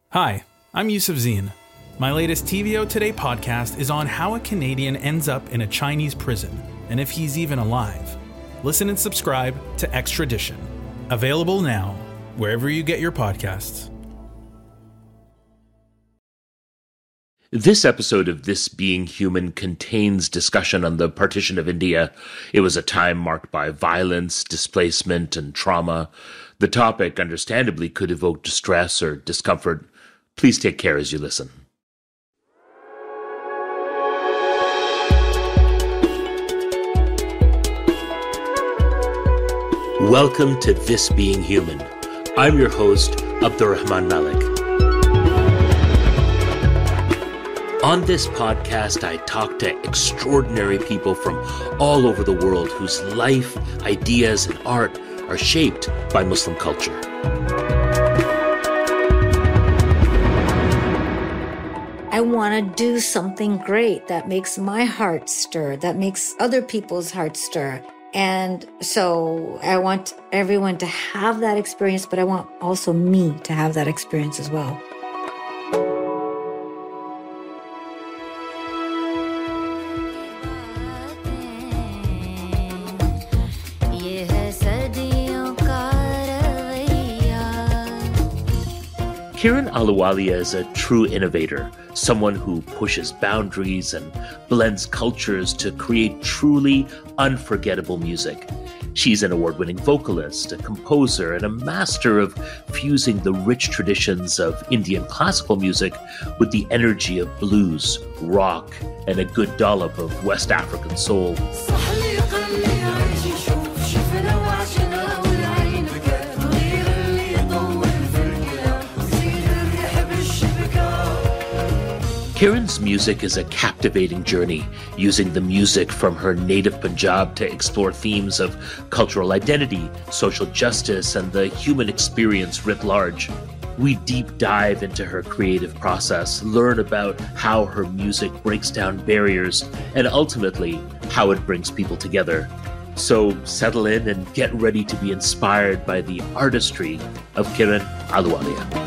Hi, I'm Yusuf Zine. My latest TVO Today podcast is on how a Canadian ends up in a Chinese prison and if he's even alive. Listen and subscribe to Extradition. Available now, wherever you get your podcasts. This episode of This Being Human contains discussion on the partition of India. It was a time marked by violence, displacement, and trauma. The topic, understandably, could evoke distress or discomfort. Please take care as you listen. Welcome to This Being Human. I'm your host, Abdurrahman Malik. On this podcast, I talk to extraordinary people from all over the world whose life, ideas, and art are shaped by Muslim culture. I want to do something great that makes my heart stir, that makes other people's hearts stir. And so I want everyone to have that experience, but I want also me to have that experience as well. Kiran Ahluwalia is a true innovator, someone who pushes boundaries and blends cultures to create truly unforgettable music. She's an award-winning vocalist, a composer, and a master of fusing the rich traditions of Indian classical music with the energy of blues, rock, and a good dollop of West African soul. Kiran's music is a captivating journey, using the music from her native Punjab to explore themes of cultural identity, social justice, and the human experience writ large. We deep dive into her creative process, learn about how her music breaks down barriers, and ultimately, how it brings people together. So settle in and get ready to be inspired by the artistry of Kiran Ahluwalia.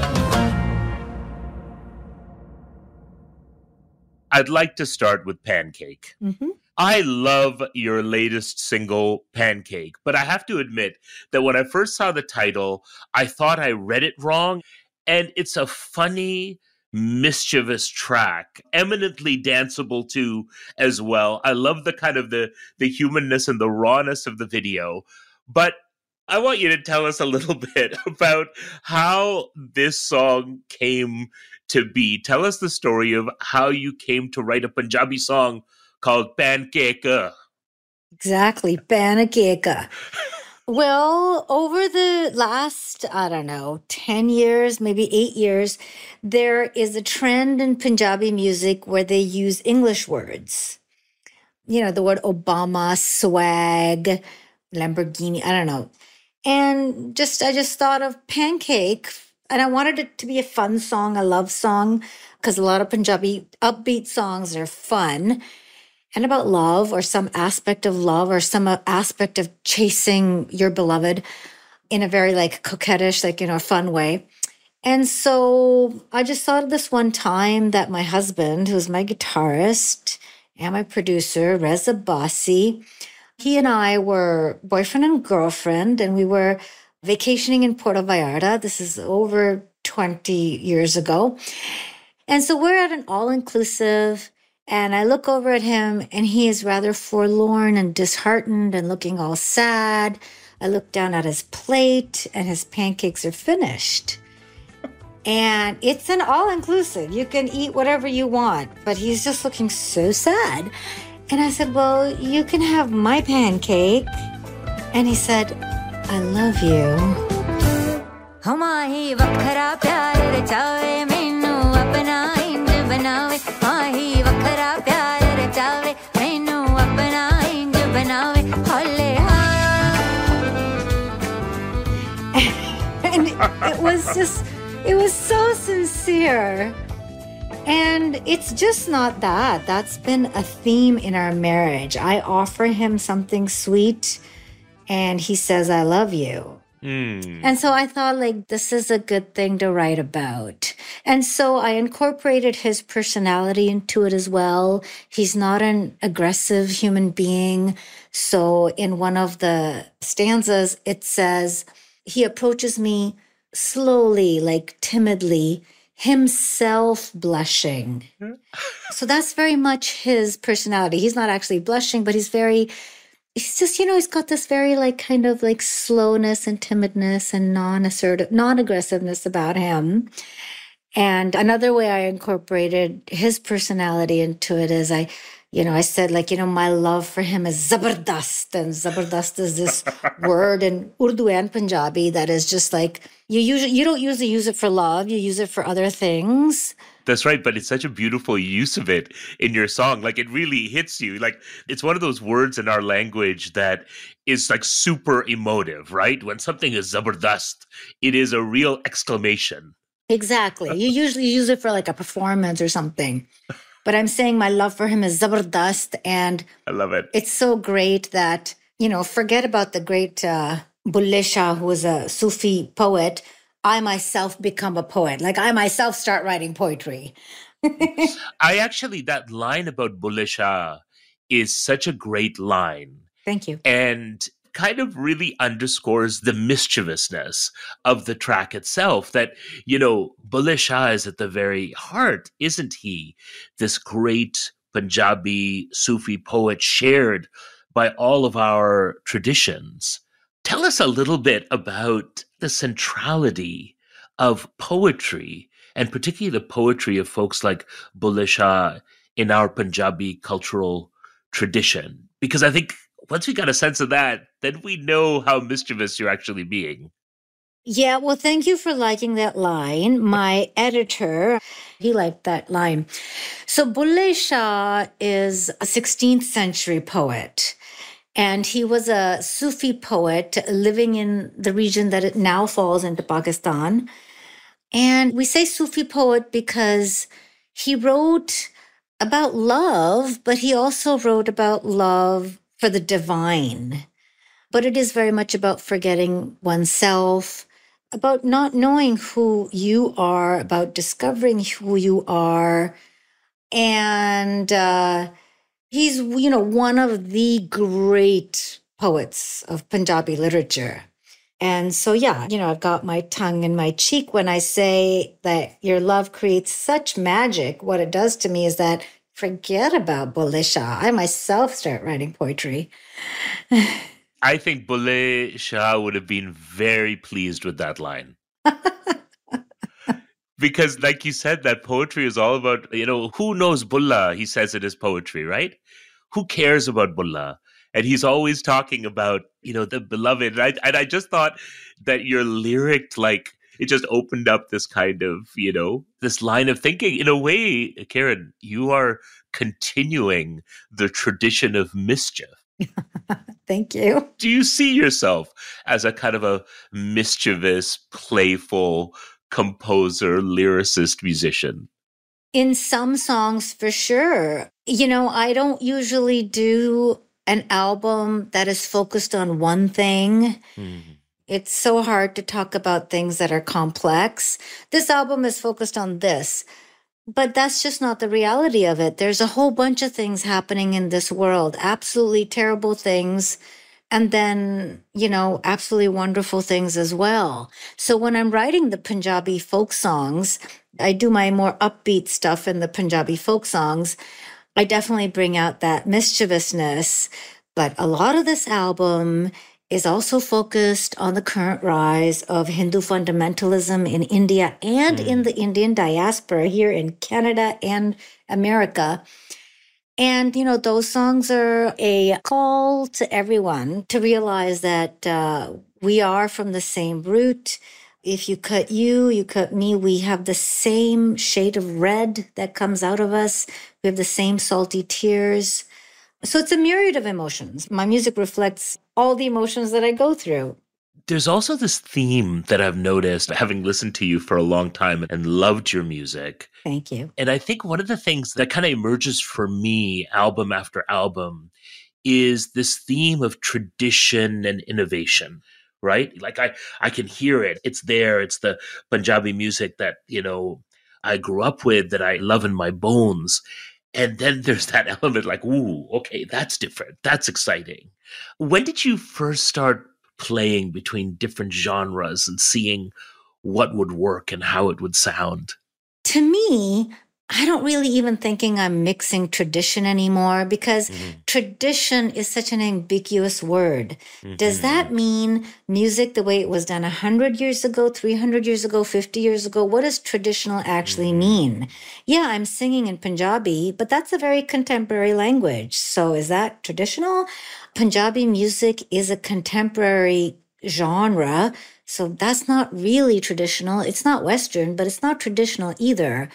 I'd like to start with Pancake. Mm-hmm. I love your latest single, Pancake, but I have to admit that when I first saw the title, I thought I read it wrong, and it's a funny, mischievous track, eminently danceable too as well. I love the kind of the humanness and the rawness of the video, but I want you to tell us a little bit about how this song came to be. Tell us the story of how you came to write a Punjabi song called Pancake. Exactly, Pancake. Well, over the last, 10 years, maybe 8 years, there is a trend in Punjabi music where they use English words. You know, the word Obama, swag, Lamborghini, I don't know. And I just thought of Pancake, and I wanted it to be a fun song, a love song, because a lot of Punjabi upbeat songs are fun and about love or some aspect of love or some aspect of chasing your beloved in a very coquettish, fun way. And so I just thought of this one time that my husband, who's my guitarist and my producer, Reza Bassi, he and I were boyfriend and girlfriend, and we were vacationing in Puerto Vallarta. This is over 20 years ago. And so we're at an all-inclusive, and I look over at him, and he is rather forlorn and disheartened and looking all sad. I look down at his plate, and his pancakes are finished. And it's an all-inclusive. You can eat whatever you want, but he's just looking so sad. And I said, well, you can have my pancake. And he said, I love you. And it was so sincere. And it's just not that. That's been a theme in our marriage. I offer him something sweet, and he says, I love you. And so I thought, like, this is a good thing to write about. And so I incorporated his personality into it as well. He's not an aggressive human being. So in one of the stanzas, it says, he approaches me slowly, like timidly, himself blushing. So that's very much his personality. He's not actually blushing, but he's just, he's got this very like kind of like slowness and timidness and non-aggressiveness about him. And another way I incorporated his personality into it is I said, like, my love for him is zabardast. And zabardast is this word in Urdu and Punjabi that is just like, you don't usually use it for love, you use it for other things. That's right, but it's such a beautiful use of it in your song. Like, it really hits you. Like, it's one of those words in our language that is like super emotive, right? When something is zabardast, it is a real exclamation. Exactly. You usually use it for like a performance or something. But I'm saying my love for him is zabardast, and I love it. It's so great that, forget about the great Bulle Shah, who was a Sufi poet. I myself become a poet. Like, I myself start writing poetry. That line about Bulle Shah is such a great line. Thank you. And kind of really underscores the mischievousness of the track itself, that, Bulle Shah is at the very heart, isn't he? This great Punjabi Sufi poet shared by all of our traditions. Tell us a little bit about the centrality of poetry, and particularly the poetry of folks like Bulle Shah in our Punjabi cultural tradition. Because I think once we got a sense of that, then we know how mischievous you're actually being. Yeah, well, thank you for liking that line. My editor, he liked that line. So Bulle Shah is a 16th century poet. And he was a Sufi poet living in the region that it now falls into Pakistan. And we say Sufi poet because he wrote about love, but he also wrote about love for the divine. But it is very much about forgetting oneself, about not knowing who you are, about discovering who you are. And he's, one of the great poets of Punjabi literature. And so, I've got my tongue in my cheek when I say that your love creates such magic. What it does to me is that forget about Bulle Shah. I myself start writing poetry. I think Bulle Shah would have been very pleased with that line. Because like you said, that poetry is all about, who knows Bulla? He says it is poetry, right? Who cares about Bulla? And he's always talking about, the beloved. And I just thought that your lyric, like, it just opened up this kind of, this line of thinking. In a way, Karen, you are continuing the tradition of mischief. Thank you. Do you see yourself as a kind of a mischievous, playful composer, lyricist, musician? In some songs, for sure. I don't usually do an album that is focused on one thing. Mm-hmm. It's so hard to talk about things that are complex. This album is focused on this, but that's just not the reality of it. There's a whole bunch of things happening in this world, absolutely terrible things, and then, absolutely wonderful things as well. So when I'm writing the Punjabi folk songs, I do my more upbeat stuff in the Punjabi folk songs. I definitely bring out that mischievousness, but a lot of this album is also focused on the current rise of Hindu fundamentalism in India and in the Indian diaspora here in Canada and America. And, those songs are a call to everyone to realize that we are from the same root. If you cut you cut me, we have the same shade of red that comes out of us. We have the same salty tears. So it's a myriad of emotions. My music reflects all the emotions that I go through. There's also this theme that I've noticed, having listened to you for a long time and loved your music. Thank you. And I think one of the things that kind of emerges for me, album after album, is this theme of tradition and innovation, right? Like I can hear it. It's there. It's the Punjabi music that, I grew up with, that I love in my bones. And then there's that element like, ooh, okay, that's different. That's exciting. When did you first start playing between different genres and seeing what would work and how it would sound? To me, I don't really even thinking I'm mixing tradition anymore because tradition is such an ambiguous word. Does that mean music the way it was done 100 years ago, 300 years ago, 50 years ago? What does traditional actually mean? Yeah, I'm singing in Punjabi, but that's a very contemporary language. So is that traditional? Punjabi music is a contemporary genre. So that's not really traditional. It's not Western, but it's not traditional either.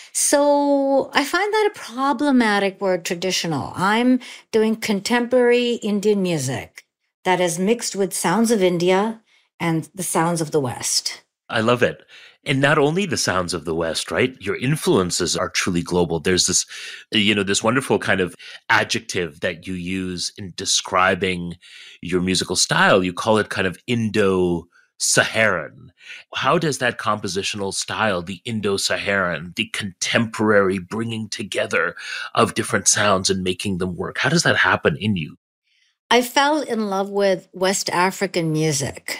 So I find that a problematic word, traditional. I'm doing contemporary Indian music that is mixed with sounds of India and the sounds of the West. I love it. And not only the sounds of the West, right? Your influences are truly global. There's this, this wonderful kind of adjective that you use in describing your musical style. You call it kind of Indo-Saharan. How does that compositional style, the Indo-Saharan, the contemporary bringing together of different sounds and making them work, how does that happen in you? I fell in love with West African music.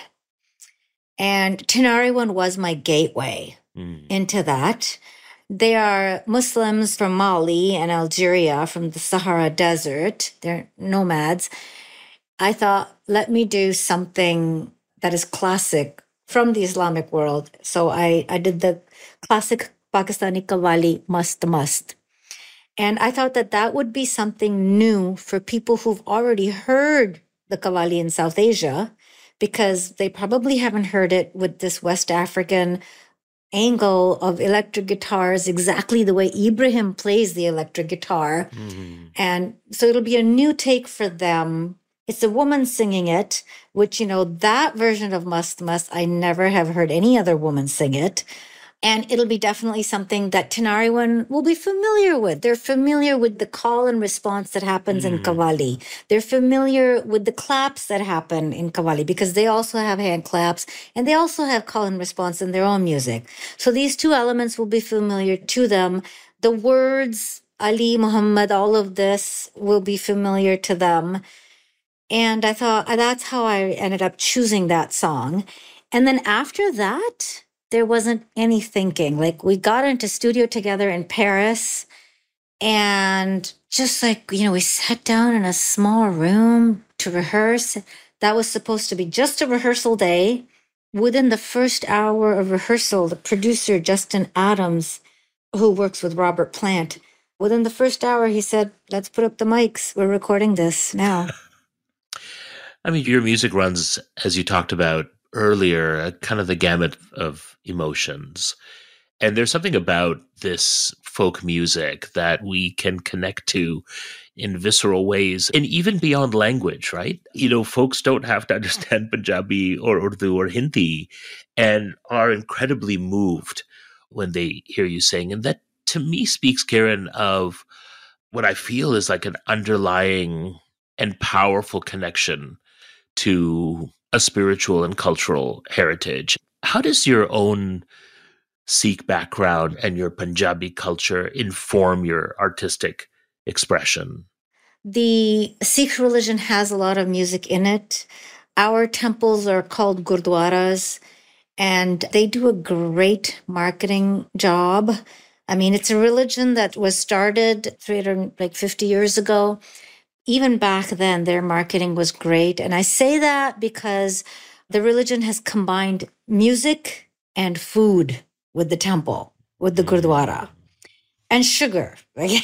And Tinariwen was my gateway into that. They are Muslims from Mali and Algeria from the Sahara Desert. They're nomads. I thought, let me do something that is classic from the Islamic world. So I did the classic Pakistani Qawwali, Mast Mast. And I thought that that would be something new for people who've already heard the Qawwali in South Asia, because they probably haven't heard it with this West African angle of electric guitars, exactly the way Ibrahim plays the electric guitar. And so it'll be a new take for them. It's a woman singing it, which, that version of Mast Mast, I never have heard any other woman sing it. And it'll be definitely something that Tinariwen will be familiar with. They're familiar with the call and response that happens in Qawwali. They're familiar with the claps that happen in Qawwali because they also have hand claps and they also have call and response in their own music. So these two elements will be familiar to them. The words, Ali, Muhammad, all of this will be familiar to them. And I thought that's how I ended up choosing that song. And then after that, there wasn't any thinking. Like, we got into studio together in Paris and just we sat down in a small room to rehearse. That was supposed to be just a rehearsal day. Within the first hour of rehearsal, the producer, Justin Adams, who works with Robert Plant, within the first hour, he said, let's put up the mics. We're recording this now. I mean, your music runs, as you talked about earlier, kind of the gamut of emotions. And there's something about this folk music that we can connect to in visceral ways and even beyond language, right? Folks don't have to understand Punjabi or Urdu or Hindi and are incredibly moved when they hear you sing. And that, to me, speaks, Kiran, of what I feel is like an underlying and powerful connection to a spiritual and cultural heritage. How does your own Sikh background and your Punjabi culture inform your artistic expression? The Sikh religion has a lot of music in it. Our temples are called gurdwaras, and they do a great marketing job. I mean, it's a religion that was started 350 years ago. Even back then, their marketing was great. And I say that because the religion has combined music and food with the temple, with the Gurdwara, and sugar. Right?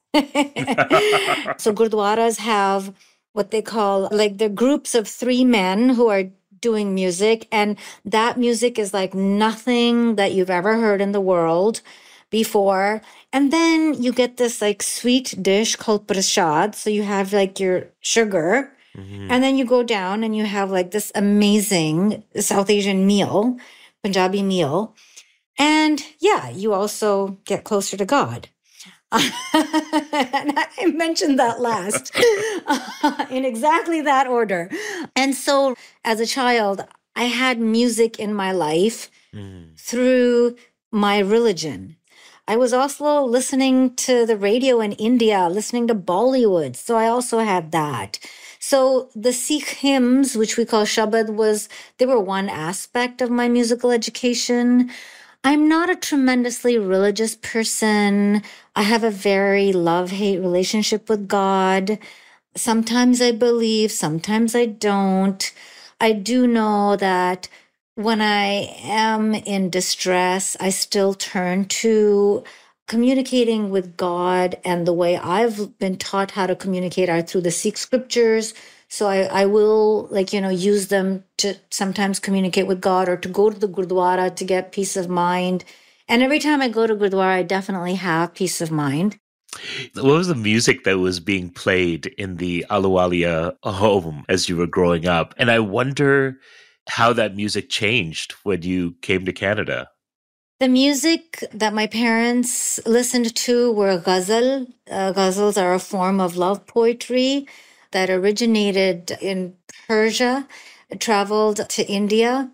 So Gurdwaras have what they call, they're groups of 3 men who are doing music. And that music is like nothing that you've ever heard in the world before. And then you get this sweet dish called prasad. So you have your sugar, and then you go down and you have this amazing South Asian meal, Punjabi meal. And yeah, you also get closer to God. And I mentioned that last in exactly that order. And so as a child, I had music in my life Mm. through my religion. I was also listening to the radio in India, listening to Bollywood. So I also had that. So the Sikh hymns, which we call Shabad, they were one aspect of my musical education. I'm not a tremendously religious person. I have a very love-hate relationship with God. Sometimes I believe, sometimes I don't. I do know that when I am in distress, I still turn to communicating with God. And the way I've been taught how to communicate are through the Sikh scriptures. So I will, use them to sometimes communicate with God or to go to the Gurdwara to get peace of mind. And every time I go to Gurdwara, I definitely have peace of mind. What was the music that was being played in the Ahluwalia home as you were growing up? And I wonder how that music changed when you came to Canada. The music that my parents listened to were ghazal. Ghazals are a form of love poetry that originated in Persia, traveled to India,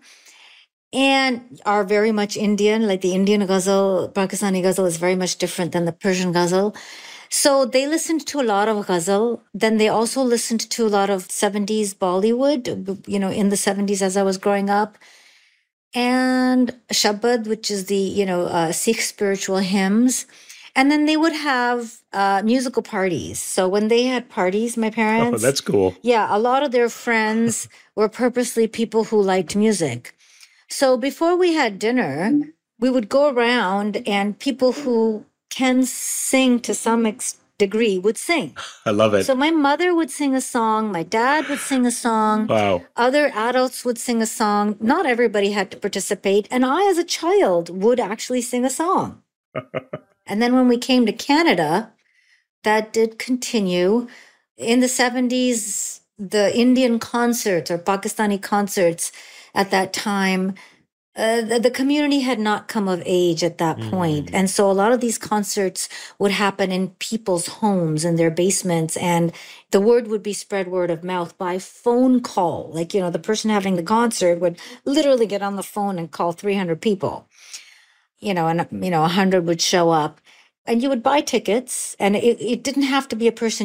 and are very much Indian. Like the Indian ghazal, Pakistani ghazal is very much different than the Persian ghazal. So they listened to a lot of ghazal. Then they also listened to a lot of 70s Bollywood, in the 70s as I was growing up. And Shabad, which is the, Sikh spiritual hymns. And then they would have musical parties. So when they had parties, my Oh, parents, that's cool. yeah, a lot of their friends were purposely people who liked music. So before we had dinner, we would go around and people who can sing to some degree would sing. I love it. So my mother would sing a song, my dad would sing a song, Wow. other adults would sing a song. Not everybody had to participate. And I, as a child, would actually sing a song. And then when we came to Canada, that did continue. In the 70s, the Indian concerts or Pakistani concerts at that time, the community had not come of age at that point. And so a lot of these concerts would happen in people's homes, in their basements, and the word would be spread word of mouth by phone call. Like, the person having the concert would literally get on the phone and call 300 people, and 100 would show up. And you would buy tickets, and it didn't have to be a person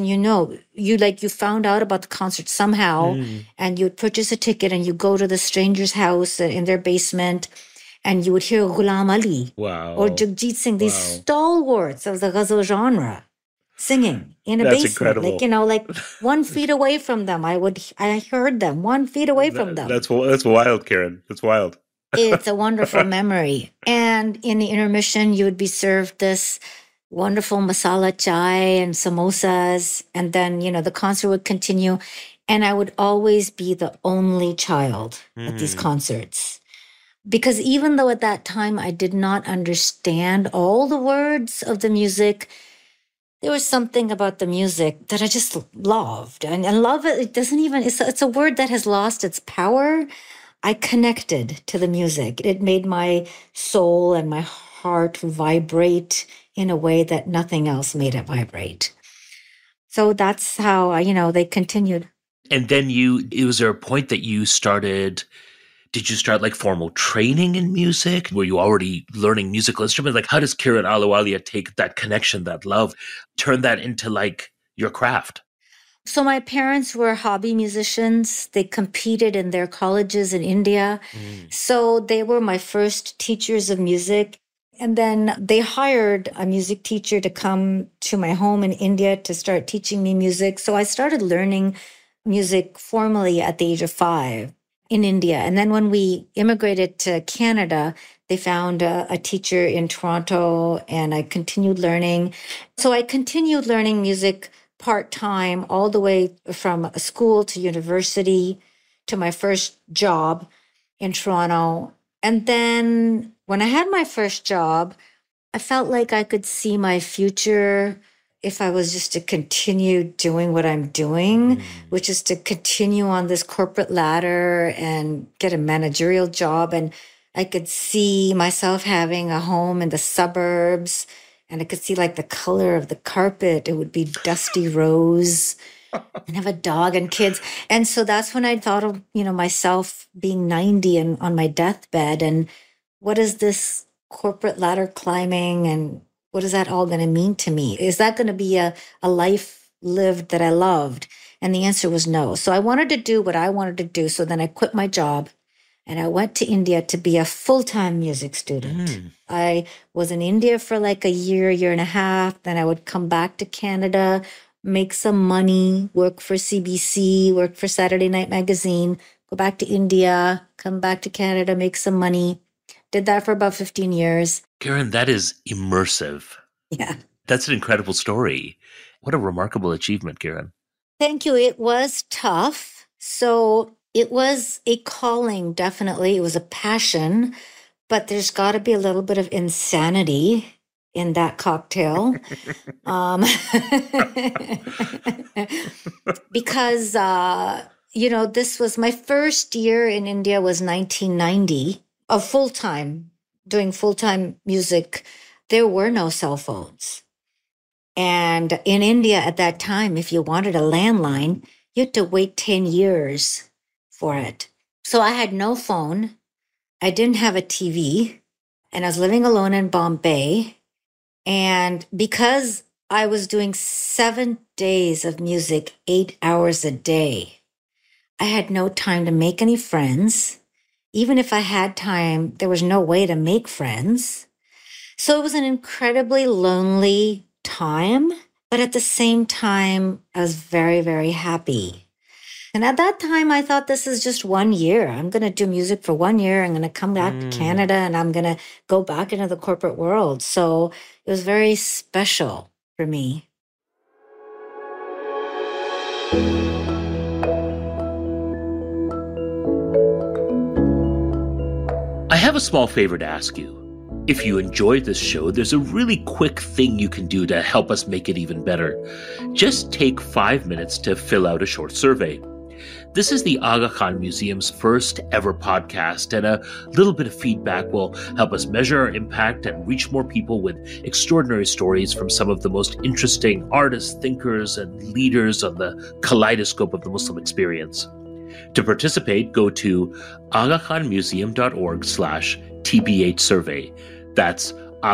you found out about the concert somehow, and you would purchase a ticket and you go to the stranger's house in their basement, and you would hear Ghulam Ali Wow. or Jagjit Singh, these Wow. stalwarts of the ghazal genre, singing in a That's basement. incredible. Like 1 feet away from them. I heard them 1 feet away from them. That's wild, Karen. That's wild. It's a wonderful memory. And in the intermission, you would be served this wonderful masala chai and samosas. And then, the concert would continue. And I would always be the only child at these concerts. Because even though at that time I did not understand all the words of the music, there was something about the music that I just loved. And love it doesn't even, it's a word that has lost its power. I connected to the music. It made my soul and my heart vibrate in a way that nothing else made it vibrate. So that's how, they continued. And then was there a point that did you start like formal training in music? Were you already learning musical instruments? Like how does Kiran Ahluwalia take that connection, that love, turn that into like your craft? So my parents were hobby musicians. They competed in their colleges in India. So they were my first teachers of music. And then they hired a music teacher to come to my home in India to start teaching me music. So I started learning music formally at the age of 5 in India. And then when we immigrated to Canada, they found a teacher in Toronto, and I continued learning. So I continued learning music part-time all the way from school to university to my first job in Toronto. And then when I had my first job, I felt like I could see my future if I was just to continue doing what I'm doing, which is to continue on this corporate ladder and get a managerial job. And I could see myself having a home in the suburbs, and I could see like the color of the carpet. It would be dusty rose. and have a dog and kids. And so that's when I thought of, myself being 90 and on my deathbed. And what is this corporate ladder climbing? And what is that all going to mean to me? Is that going to be a life lived that I loved? And the answer was no. So I wanted to do what I wanted to do. So then I quit my job and I went to India to be a full-time music student. I was in India for like a year and a half. Then I would come back to Canada, make some money, work for CBC, work for Saturday Night Magazine, go back to India, come back to Canada, make some money. Did that for about 15 years. Karen, that is immersive. Yeah. That's an incredible story. What a remarkable achievement, Karen. Thank you. It was tough. So it was a calling, definitely. It was a passion, but there's got to be a little bit of insanity in that cocktail. Because, this was my first year in India was 1990 of full-time, doing full-time music. There were no cell phones. And in India at that time, if you wanted a landline, you had to wait 10 years for it. So I had no phone. I didn't have a TV, and I was living alone in Bombay. And because I was doing 7 days of music, 8 hours a day, I had no time to make any friends. Even if I had time, there was no way to make friends. So it was an incredibly lonely time, but at the same time, I was very, very happy. And at that time, I thought this is just 1 year. I'm going to do music for 1 year. I'm going to come back to Canada and I'm going to go back into the corporate world. So it was very special for me. I have a small favor to ask you. If you enjoyed this show, there's a really quick thing you can do to help us make it even better. Just take 5 minutes to fill out a short survey. This is the Aga Khan Museum's first ever podcast, and a little bit of feedback will help us measure our impact and reach more people with extraordinary stories from some of the most interesting artists, thinkers, and leaders on the kaleidoscope of the Muslim experience. To participate, go to agakhanmuseum.org/TBH survey. That's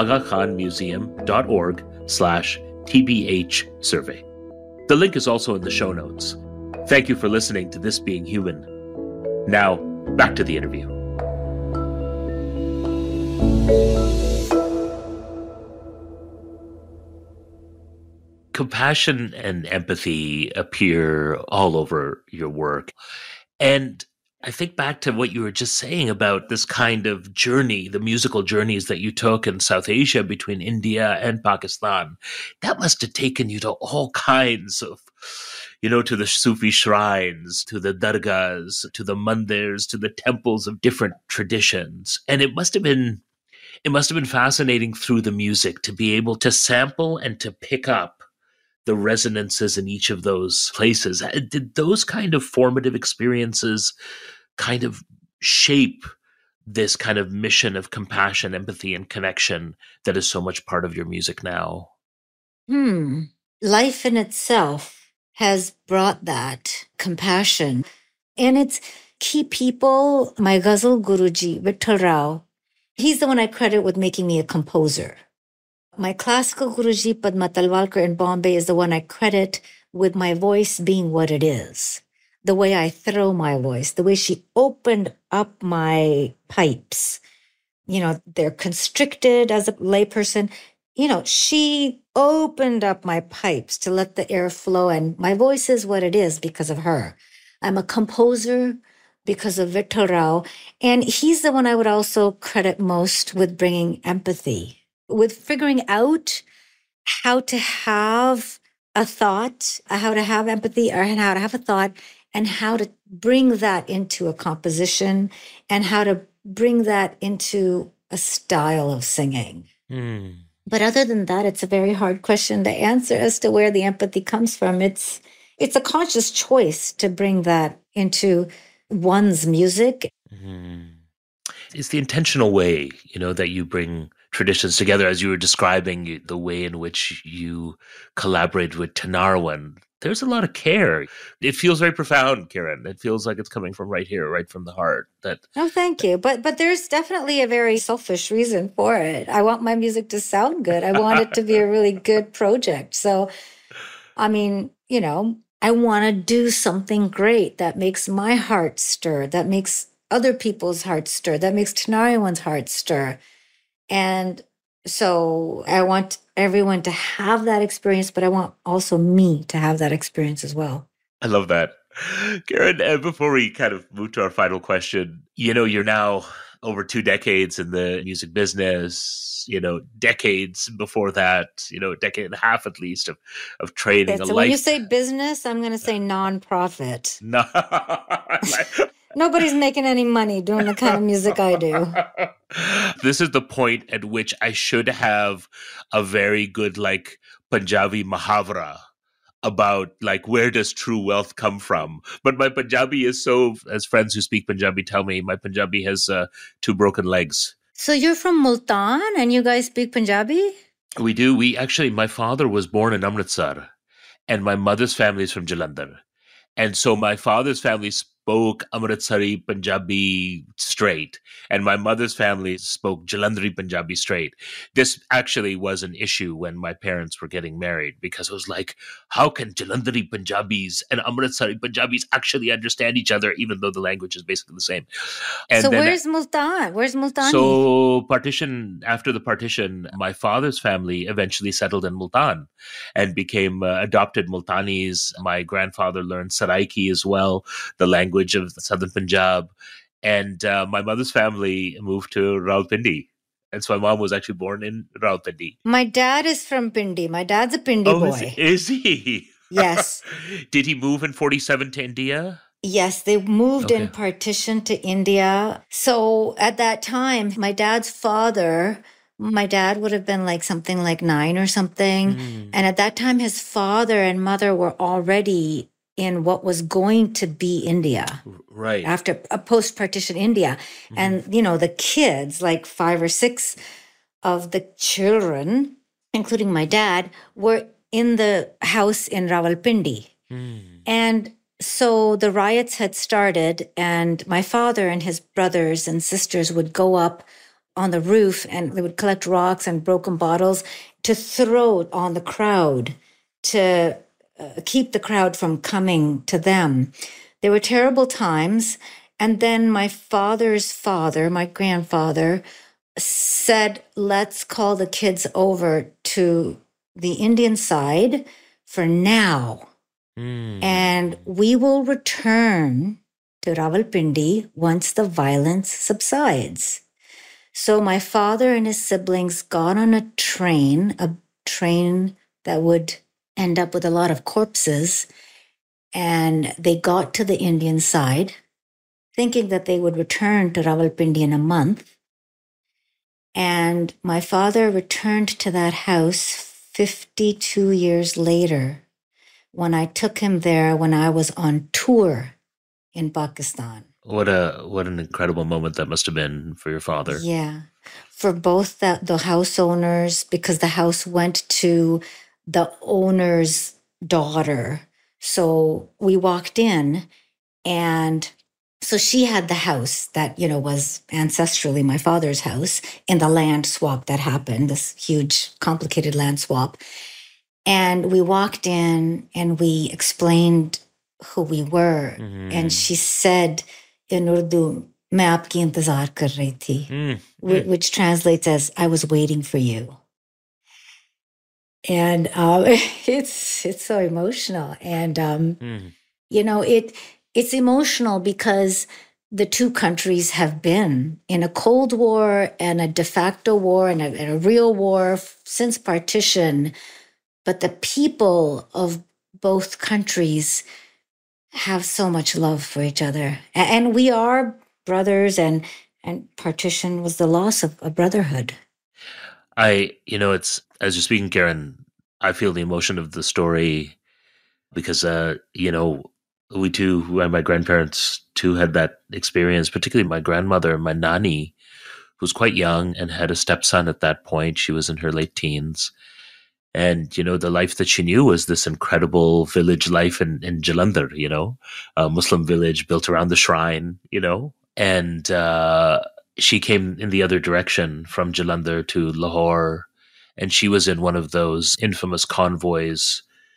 agakhanmuseum.org/TBH survey. The link is also in the show notes. Thank you for listening to This Being Human. Now, back to the interview. Compassion and empathy appear all over your work. And I think back to what you were just saying about this kind of journey, the musical journeys that you took in South Asia between India and Pakistan. That must have taken you to all kinds of, to the Sufi shrines, to the dargahs, to the mandirs, to the temples of different traditions. And it must have been fascinating through the music to be able to sample and to pick up the resonances in each of those places. Did those kind of formative experiences kind of shape this kind of mission of compassion, empathy, and connection that is so much part of your music now? Life in itself has brought that compassion. And it's key people. My ghazal Guruji, Vittal Rao, he's the one I credit with making me a composer. My classical Guruji, Padma Talwalkar in Bombay, is the one I credit with my voice being what it is. The way I throw my voice, the way she opened up my pipes. They're constricted as a layperson. She opened up my pipes to let the air flow, and my voice is what it is because of her. I'm a composer because of Vittal Rao, and he's the one I would also credit most with bringing empathy, with figuring out how to have a thought, how to have empathy, or how to have a thought, and how to bring that into a composition, and how to bring that into a style of singing. But other than that, it's a very hard question to answer as to where the empathy comes from. It's a conscious choice to bring that into one's music. It's the intentional way, that you bring traditions together, as you were describing the way in which you collaborated with Tanarwan, there's a lot of care. It feels very profound, Karen. It feels like it's coming from right here, right from the heart. Oh, thank you. But there's definitely a very selfish reason for it. I want my music to sound good. I want it to be a really good project. So, I mean, I want to do something great that makes my heart stir, that makes other people's hearts stir, that makes Tinariwen's heart stir. And so I want everyone to have that experience, but I want also me to have that experience as well. I love that. Karen, before we kind of move to our final question, you're now over 2 decades in the music business, decades before that, a decade and a half at least of training. Okay, so when you say business, I'm going to say nonprofit. No. Nobody's making any money doing the kind of music I do. This is the point at which I should have a very good, Punjabi Mahavra about, where does true wealth come from? But my Punjabi is so, as friends who speak Punjabi tell me, my Punjabi has 2 broken legs. So you're from Multan and you guys speak Punjabi? We do. My father was born in Amritsar and my mother's family is from Jalandhar. And so my father's family spoke Amritsari Punjabi straight, and my mother's family spoke Jalandhari Punjabi straight. This actually was an issue when my parents were getting married, because it was like, how can Jalandhari Punjabis and Amritsari Punjabis actually understand each other, even though the language is basically the same? And so where's Multan? Where's Multan? So after the partition, my father's family eventually settled in Multan and became adopted Multanis. My grandfather learned Saraiki as well, the language of southern Punjab. And my mother's family moved to Rawalpindi. And so my mom was actually born in Rawalpindi. My dad is from Pindi. My dad's a Pindi boy. Is he? Yes. Did he move in 47 to India? Yes, they moved in partition to India. So at that time, my dad would have been something like 9 or something. And at that time, his father and mother were already in what was going to be India. Right. After a post-partition India. And, the kids, 5 or 6 of the children, including my dad, were in the house in Rawalpindi. And so the riots had started, and my father and his brothers and sisters would go up on the roof and they would collect rocks and broken bottles to throw on the crowd to keep the crowd from coming to them. There were terrible times. And then my father's father, my grandfather, said, let's call the kids over to the Indian side for now. And we will return to Rawalpindi once the violence subsides. So my father and his siblings got on a train that would end up with a lot of corpses. And they got to the Indian side, thinking that they would return to Rawalpindi in a month. And my father returned to that house 52 years later, when I took him there when I was on tour in Pakistan. What an incredible moment that must have been for your father. Yeah. For both the house owners, because the house went to the owner's daughter. So we walked in, and so she had the house that, was ancestrally my father's house in the land swap that happened, this huge, complicated land swap. And we walked in and we explained who we were. And she said in Urdu, "Main aapki intezar kar rahi thi," which translates as, "I was waiting for you." And it's so emotional. And, it's emotional because the two countries have been in a Cold War and a de facto war and a real war since partition. But the people of both countries have so much love for each other. And we are brothers, and partition was the loss of a brotherhood. It's, as you're speaking, Karen, I feel the emotion of the story because, we too, and my grandparents too, had that experience, particularly my grandmother, my nani, who was quite young and had a stepson at that point. She was in her late teens. And, the life that she knew was this incredible village life in Jalandhar, a Muslim village built around the shrine, and she came in the other direction from Jalandhar to Lahore. And she was in one of those infamous convoys,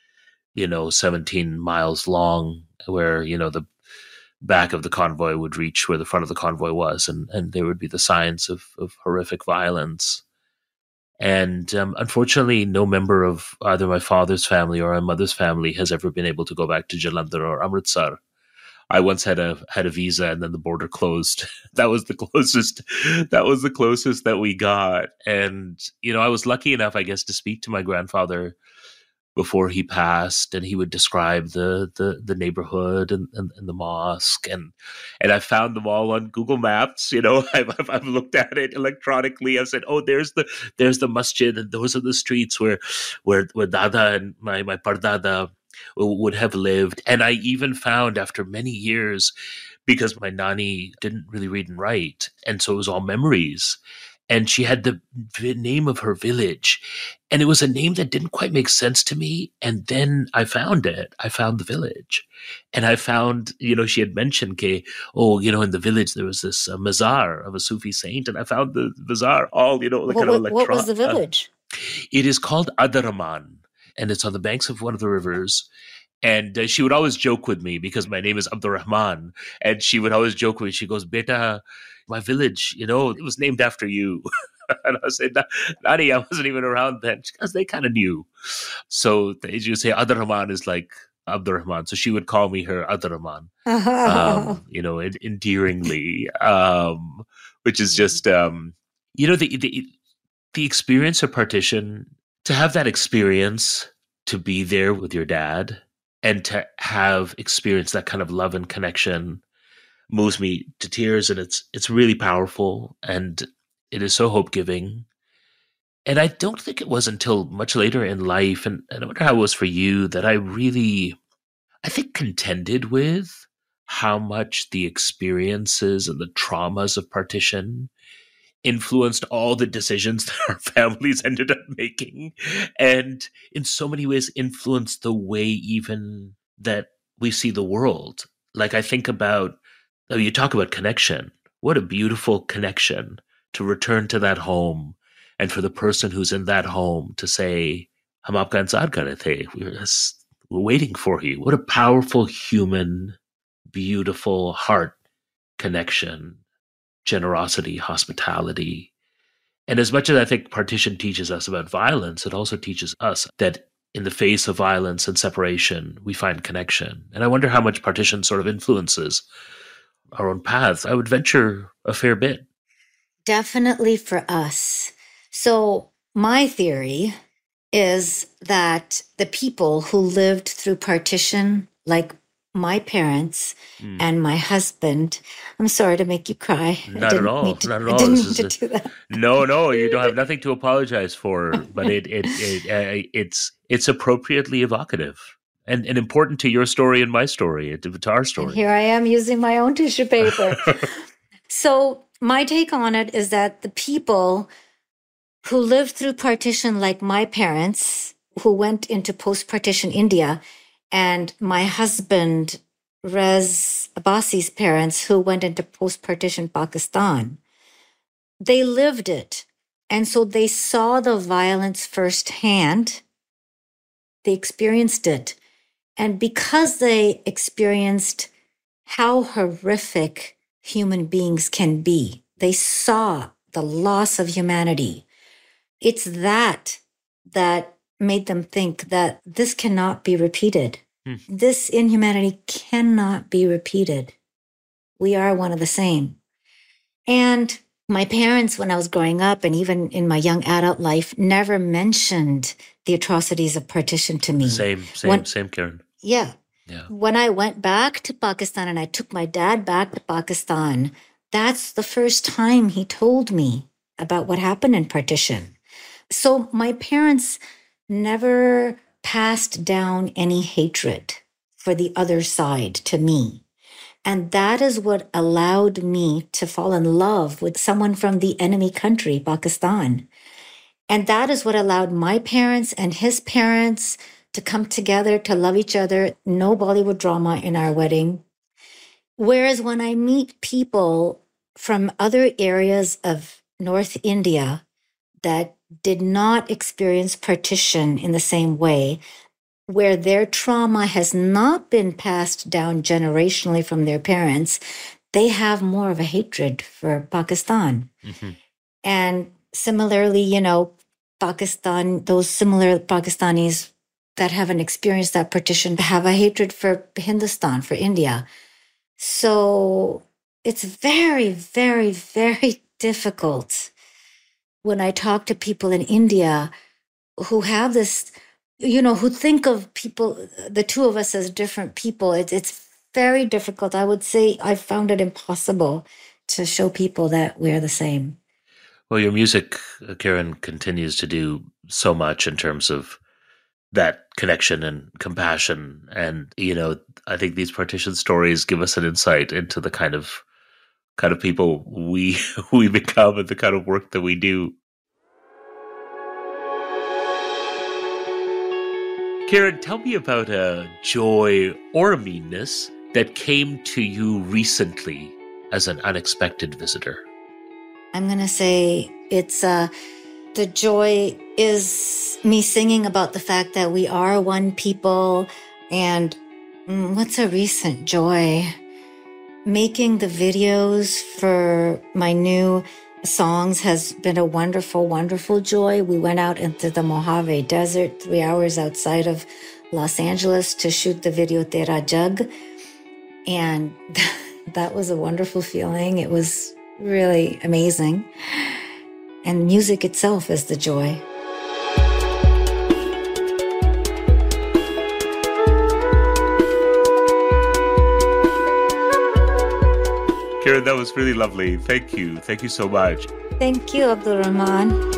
17 miles long, where, the back of the convoy would reach where the front of the convoy was. And there would be the signs of horrific violence. And unfortunately, no member of either my father's family or my mother's family has ever been able to go back to Jalandhar or Amritsar. I once had a visa, and then the border closed. That was the closest. That was the closest that we got. And I was lucky enough, I guess, to speak to my grandfather before he passed, and he would describe the neighborhood and the mosque, and I found them all on Google Maps. I've looked at it electronically. I've said, oh, there's the masjid, and those are the streets where Dada and my Pardada would have lived. And I even found, after many years, because my Nani didn't really read and write, and so it was all memories. And she had the name of her village, and it was a name that didn't quite make sense to me. And then I found it. I found the village, and I found, she had mentioned, in the village there was this mazar of a Sufi saint, and I found the mazar all, What was the village? It is called Adaraman, and it's on the banks of one of the rivers. And she would always joke with me because my name is Abdurrahman, and she would always joke with me. She goes, "Beta, my village, it was named after you." And I said, Nani, I wasn't even around then, because they kind of knew. So as you say, Abdurrahman is like Abdurrahman. So she would call me her Abdurrahman, endearingly, which is just, the experience of partition, to have that experience, to be there with your dad, and to have experienced that kind of love and connection, moves me to tears, and it's really powerful, and it is so hope-giving. And I don't think it was until much later in life, and I wonder how it was for you, that I think, contended with how much the experiences and the traumas of partition influenced all the decisions that our families ended up making, and in so many ways influenced the way even that we see the world. Like, I think about, you talk about connection. What a beautiful connection to return to that home, and for the person who's in that home to say, "Hum aapka intaar kar rahe the," we're waiting for you. What a powerful human, beautiful heart connection, generosity, hospitality. And as much as I think partition teaches us about violence, it also teaches us that in the face of violence and separation, we find connection. And I wonder how much partition sort of influences our own paths. I would venture a fair bit. Definitely for us. So my theory is that the people who lived through partition, like my parents and my husband, I'm sorry to make you cry. Not at all. Not at all. I didn't mean to do that. No, you don't have nothing to apologize for. But it's appropriately evocative and important to your story and my story, to our story. And here I am using my own tissue paper. So my take on it is that the people who lived through partition, like my parents, who went into post-partition India, and my husband, Rez Abbasi's parents, who went into post-partition Pakistan, they lived it. And so they saw the violence firsthand. They experienced it. And because they experienced how horrific human beings can be, they saw the loss of humanity. It's that made them think that this cannot be repeated. This inhumanity cannot be repeated. We are one of the same. And my parents, when I was growing up, and even in my young adult life, never mentioned the atrocities of partition to me. Same, Karen. Yeah. When I went back to Pakistan and I took my dad back to Pakistan, that's the first time he told me about what happened in partition. So my parents never passed down any hatred for the other side to me. And that is what allowed me to fall in love with someone from the enemy country, Pakistan. And that is what allowed my parents and his parents to come together, to love each other. No Bollywood drama in our wedding. Whereas when I meet people from other areas of North India that did not experience partition in the same way, where their trauma has not been passed down generationally from their parents, they have more of a hatred for Pakistan. Mm-hmm. And similarly, Pakistan, those similar Pakistanis that haven't experienced that partition have a hatred for Hindustan, for India. So it's very, very, very difficult when I talk to people in India who have this, who think of people, the two of us as different people. It's very difficult. I would say I found it impossible to show people that we're the same. Well, your music, Kiran, continues to do so much in terms of that connection and compassion. And, I think these partition stories give us an insight into the kind of people we become and the kind of work that we do. Kiran, tell me about a joy or a meanness that came to you recently as an unexpected visitor. I'm going to say it's the joy is me singing about the fact that we are one people. And what's a recent joy? Making the videos for my new songs has been a wonderful, wonderful joy. We went out into the Mojave Desert 3 hours outside of Los Angeles to shoot the video Tera Jag. And that was a wonderful feeling. It was really amazing. And music itself is the joy. Kiran, that was really lovely. Thank you. Thank you so much. Thank you, Abdul Rahman.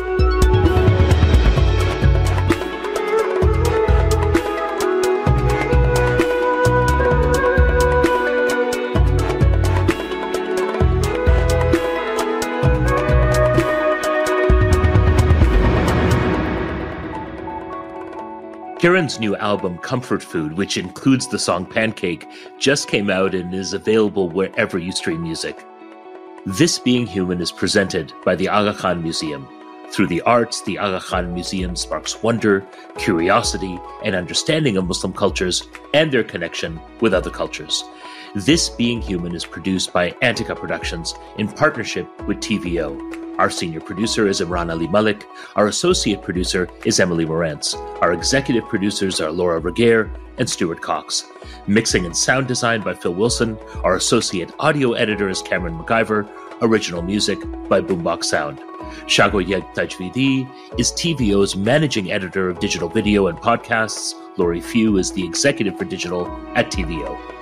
Kiran's new album, Comfort Food, which includes the song Pancake, just came out and is available wherever you stream music. This Being Human is presented by the Aga Khan Museum. Through the arts, the Aga Khan Museum sparks wonder, curiosity, and understanding of Muslim cultures and their connection with other cultures. This Being Human is produced by Antica Productions in partnership with TVO. Our senior producer is Imran Ali Malik. Our associate producer is Emily Morantz. Our executive producers are Laura Reguer and Stuart Cox. Mixing and sound design by Phil Wilson. Our associate audio editor is Cameron MacGyver. Original music by Boombox Sound. Shagoyed Tajvidi is TVO's managing editor of digital video and podcasts. Laurie Few is the executive for digital at TVO.